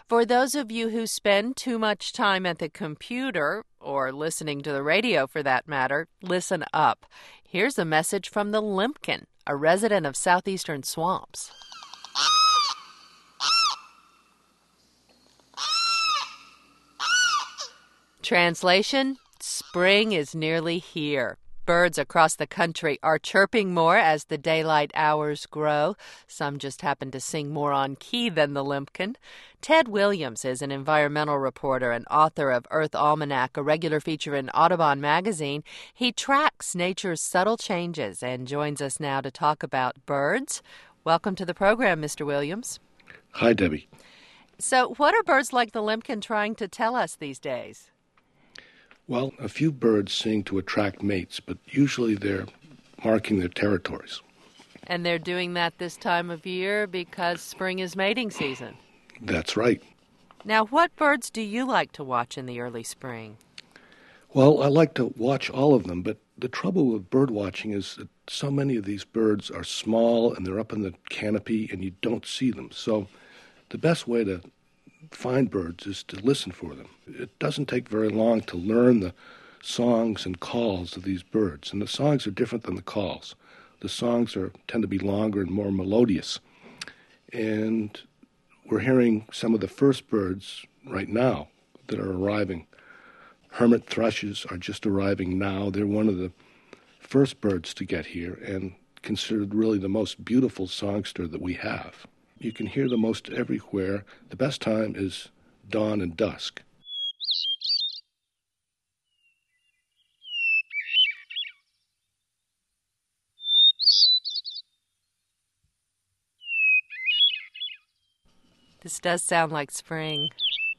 For those of you who spend too much time at the computer, or listening to the radio for that matter, listen up. Here's a message from the limpkin, a resident of southeastern swamps. Translation: spring is nearly here. Birds across the country are chirping more as the daylight hours grow. Some just happen to sing more on key than the limpkin. Ted Williams is an environmental reporter and author of Earth Almanac, a regular feature in Audubon magazine. He tracks nature's subtle changes and joins us now to talk about birds. Welcome to the program, Mr. Williams. Hi, Debbie. So what are birds like the limpkin trying to tell us these days? Well, a few birds sing to attract mates, but usually they're marking their territories. And they're doing that this time of year because spring is mating season. That's right. Now, what birds do you like to watch in the early spring? Well, I like to watch all of them, but the trouble with bird watching is that so many of these birds are small and they're up in the canopy and you don't see them. So the best way to find birds is to listen for them. It doesn't take very long to learn the songs and calls of these birds, and the songs are different than the calls. The songs tend to be longer and more melodious. And we're hearing some of the first birds right now that are arriving. Hermit thrushes are just arriving now. They're one of the first birds to get here and considered really the most beautiful songster that we have. You can hear them most everywhere. The best time is dawn and dusk. This does sound like spring.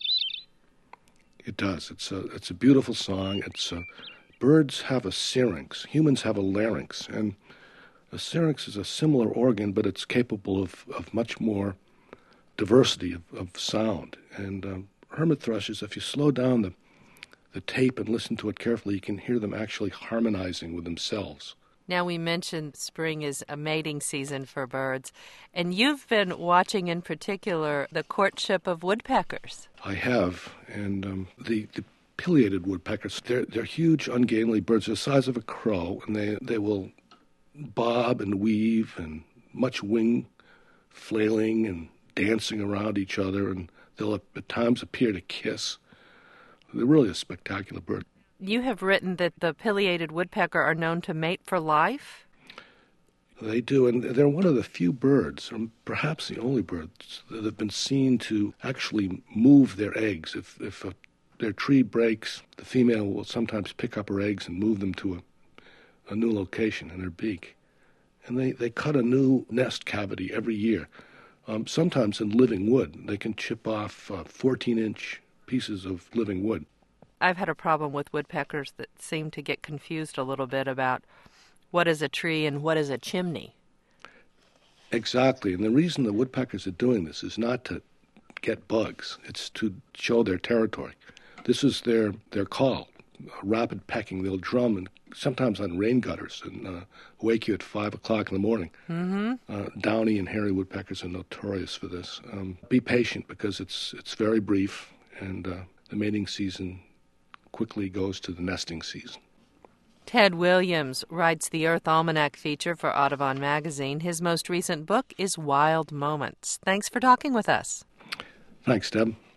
It does. It's a beautiful song. Birds have a syrinx. Humans have a larynx, and a syrinx is a similar organ, but it's capable of much more diversity of sound. And hermit thrushes, if you slow down the tape and listen to it carefully, you can hear them actually harmonizing with themselves. Now, we mentioned spring is a mating season for birds, and you've been watching in particular the courtship of woodpeckers. I have, and the pileated woodpeckers, they're huge, ungainly birds the size of a crow, and they will bob and weave and much wing flailing and dancing around each other, and they'll at times appear to kiss. They're really a spectacular bird. You have written that the pileated woodpecker are known to mate for life? They do, and they're one of the few birds, or perhaps the only birds, that have been seen to actually move their eggs. If their tree breaks, the female will sometimes pick up her eggs and move them to a new location in her beak. And they cut a new nest cavity every year. Sometimes in living wood. They can chip off 14-inch pieces of living wood. I've had a problem with woodpeckers that seem to get confused a little bit about what is a tree and what is a chimney. Exactly. And the reason the woodpeckers are doing this is not to get bugs. It's to show their territory. This is their call. Rapid pecking. They'll drum, and sometimes on rain gutters, and wake you at 5 o'clock in the morning. Mm-hmm. Downy and hairy woodpeckers are notorious for this. Be patient because it's very brief, and the mating season quickly goes to the nesting season. Ted Williams writes the Earth Almanac feature for Audubon magazine. His most recent book is Wild Moments. Thanks for talking with us. Thanks, Deb.